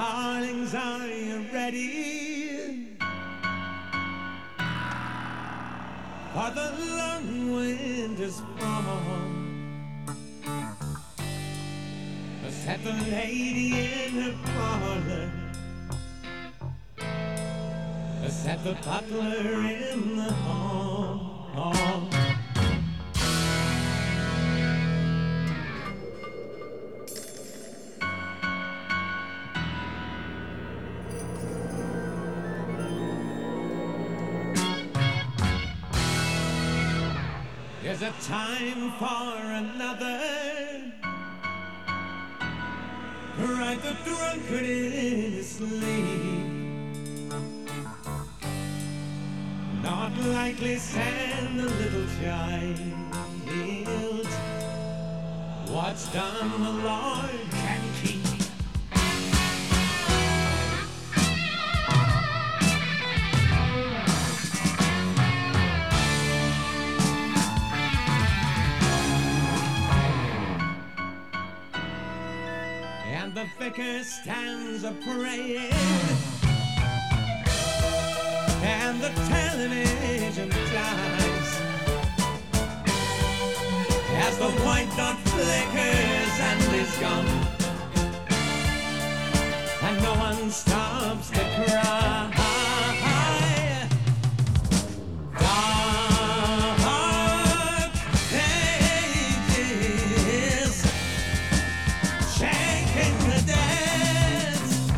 Darlings, are you ready for the long winter's fall? Set the lady in her parlor, set the butler in the hall. There's a time for another, right the drunkard in his sleep. Not likely send a little child. What's done the Lord can keep. And the vicar stands a-praying, and the television dies as the white dot flickers and is gone, and no one stops to cry. Dark ages shaking the dead.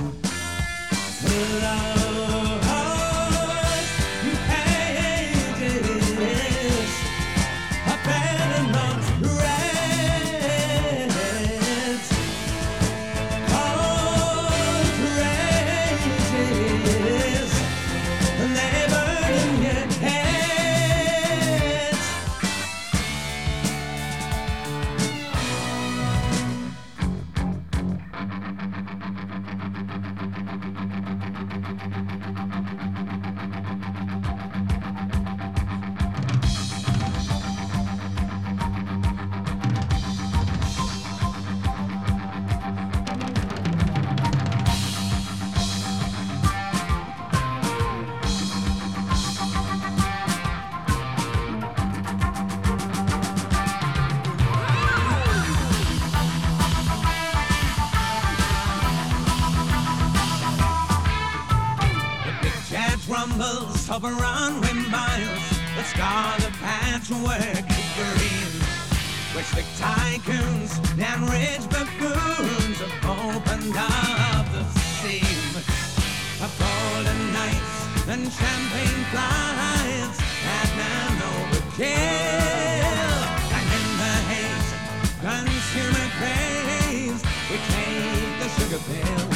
Rumbles of around miles, the scarlet patchwork green, which the tycoons and rich buffoons have opened up the seam. Of golden nights and champagne flights at an overkill, and in the haze, consumer craze, we take the sugar pill.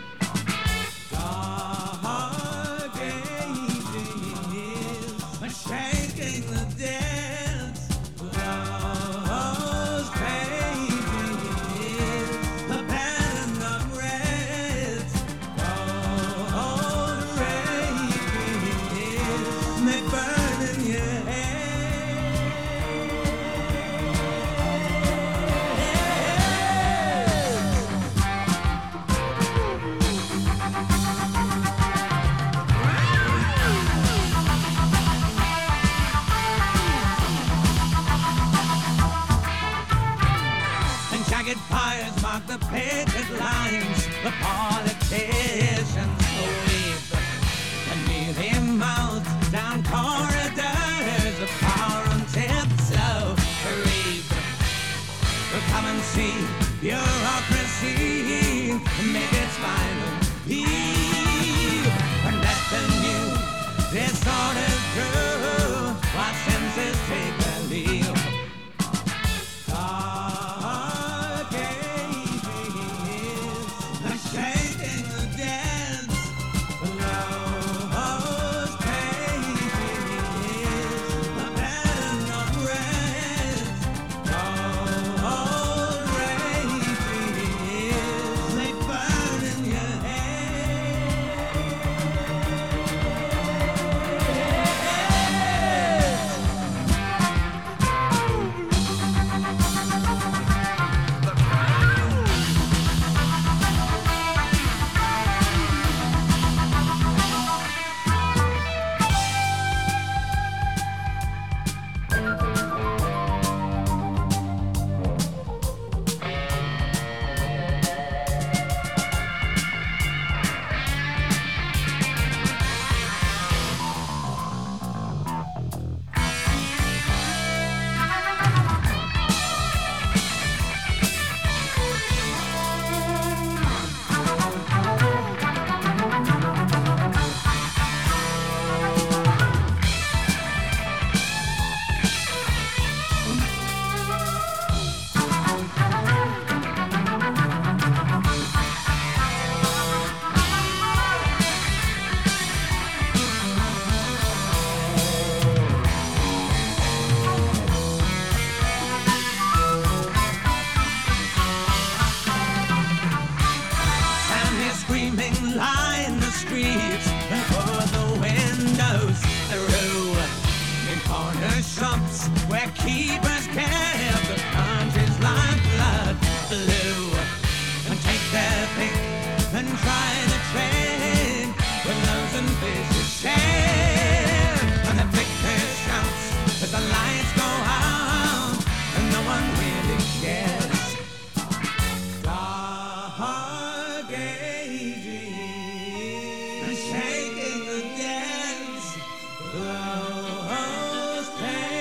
Shaking the dance, lost babies, the pattern of reds, cold rabies, they burn in your jagged fires mark the picket lines, the politicians sleep beneath their mouths, down corridors of power on tips of creep. Come and see bureaucracy make its final peep, and let the new disorder through, while senses take their leave. Shaking the dance, lost babies, the pattern of reds, cold rabies, they burn where keepers kept the country's lifeblood blue, and take their pick and try to trade with those in vicious shade, and they flick their shouts as the lights go out, and no one really cares. Dark ages and shaking the dance, close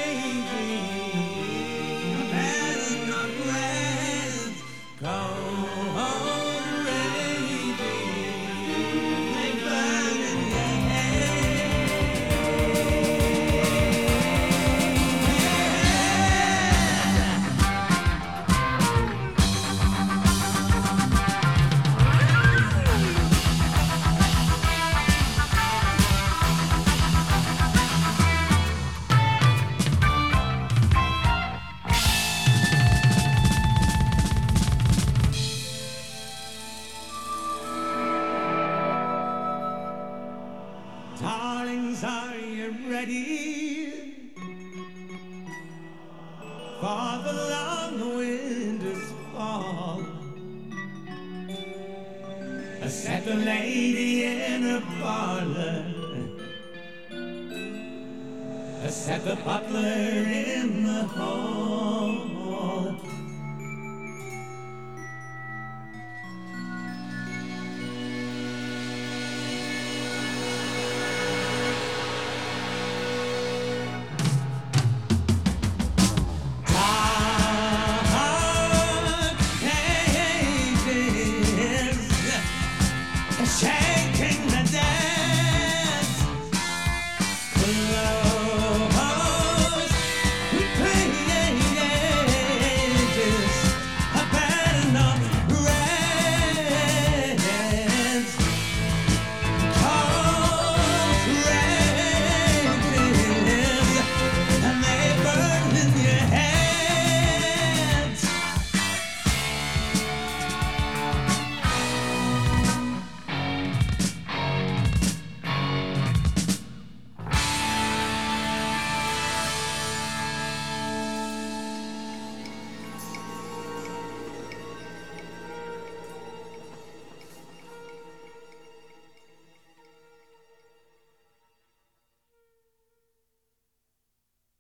pages, better not rest, cold raging, they burn in your darlings, are you ready for the long winter's fall? I set the lady in a parlor, I set the butler in the hall.